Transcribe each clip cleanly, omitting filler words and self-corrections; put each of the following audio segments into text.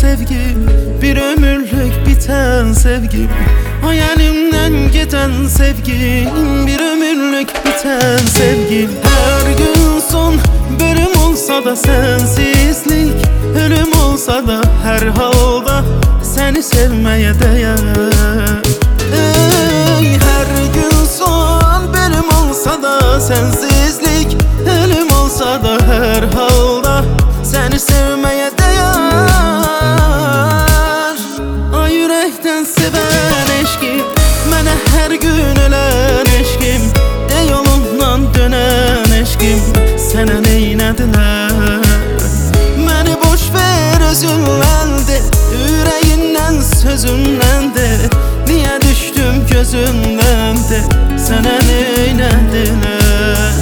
sevgim, bir ömürlük biten sevgim. Hayalimden giden sevgim, bir ömürlük biten sevgim. Her gün son bölüm olsa da sensizlik, ölüm olsa da her halda seni sevmeye değer. Her gün son bölüm olsa da sensizlik, ölüm olsa da her halda seni sevmeye değer. Ay yürekten seven eşkim, mənə her gün ölen eşkim, yolundan dönen eşkim, sənə neynədilər? Məni boş ver özündən de, ürəyindən sözündən de, niyə düşdüm gözündən de, sənə neynədilər?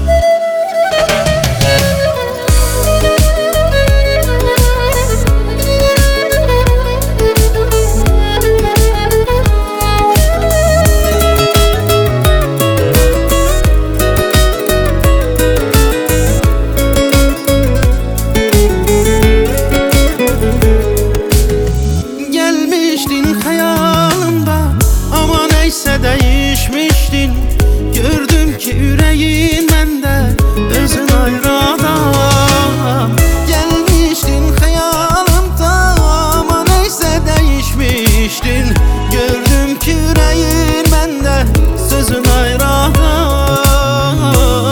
Değişmiştin, gördüm ki yüreğin mende özün ayrı adam. Gelmiştin hayalımda ama neyse değişmiştin, gördüm ki yüreğin mende sözün ayrı adam.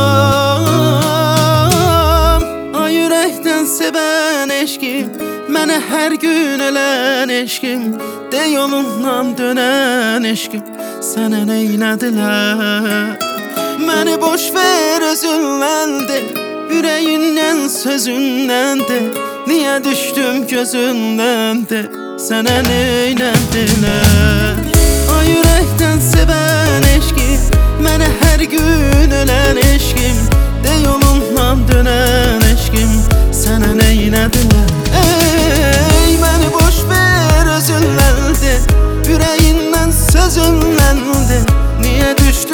Ay yürekten seven eşkim, mənə her gün ölen eşkim, de yolundan dönen eşkim, sənə neynədilər? Məni boş ver özündən de, ürəyindən sözündən de, niyə düşdüm gözündən de, sənə neynədilər? Ay ürəkdən sevən eşkim, mənə hər gün ölen eşkim, de yolundan dönən eşkim, sənə neynədilər? Ey məni boş ver özündən de, ürəyindən sözündən de, niyə düşdüm